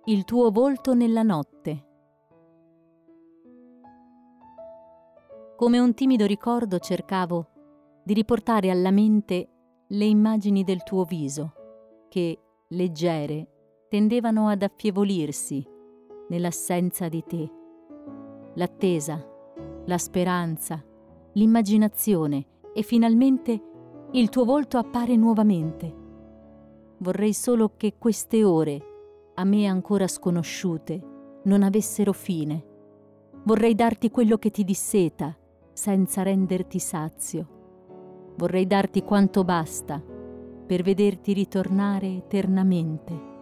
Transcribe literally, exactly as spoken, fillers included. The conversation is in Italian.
Il tuo volto nella notte. Come un timido ricordo cercavo di riportare alla mente le immagini del tuo viso, che, leggere, tendevano ad affievolirsi nell'assenza di te. L'attesa, la speranza, l'immaginazione e finalmente il tuo volto appare nuovamente. Vorrei solo che queste ore, a me ancora sconosciute, non avessero fine. Vorrei darti quello che ti disseta, senza renderti sazio. Vorrei darti quanto basta per vederti ritornare eternamente.